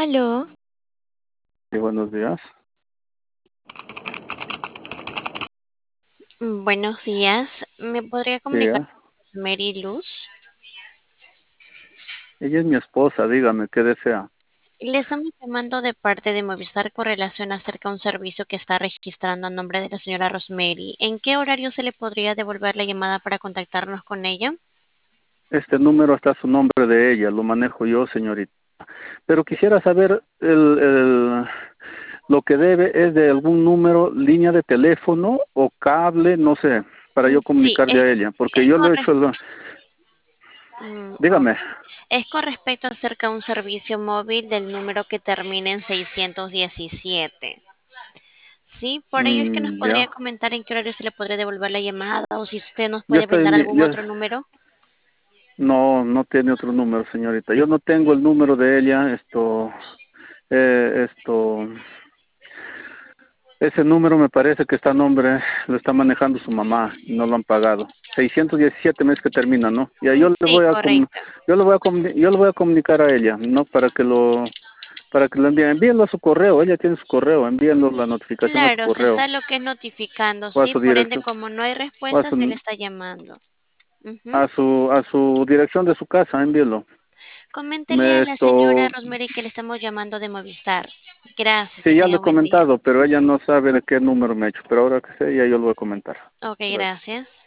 Aló, Sí, buenos días. buenos días. ¿Me podría comunicar Diga. con Mary Luz? Ella es mi esposa, dígame, ¿qué desea? Le estamos llamando de parte de Movistar con relación acerca de un servicio que está registrando a nombre de la señora Rosemary. ¿En qué horario se le podría devolver la llamada para contactarnos con ella? Este número está a su nombre de ella, lo manejo yo, señorita. Pero quisiera saber lo que debe es de algún número, línea de teléfono o cable, no sé, para yo Sí, comunicarle a ella, porque es yo le he hecho correcto. el... Dígame. Es con respecto acerca de un servicio móvil del número que termina en 617. Sí, por ello es que nos podría Ya. comentar en qué horario se le podría devolver la llamada o si usted nos puede brindar algún Yo, otro número. no, no tiene otro número, señorita. Yo no tengo el número de ella, esto, ese número me parece que está a nombre, lo está manejando su mamá y no lo han pagado. 617 meses que termina, ¿no? Ya Sí, correcto. yo le voy a comunicar a ella, ¿no? Para que lo envíe. Envíenlo a su correo, ella tiene su correo, envíenlo la notificación a su Claro, se correo está lo que es notificando, o a sí, su por ende, dirección, como no hay o respuesta, se le está llamando. Ujú. a su dirección de su casa, envíenlo. Coméntele a Me la señora esto Rosemary que le estamos llamando de Movistar. Gracias, que Sí, ya le tenga he buen día. comentado, pero ella no sabe de qué número me ha hecho, pero ahora que sé, ya yo lo voy a comentar. Ok, Gracias. gracias.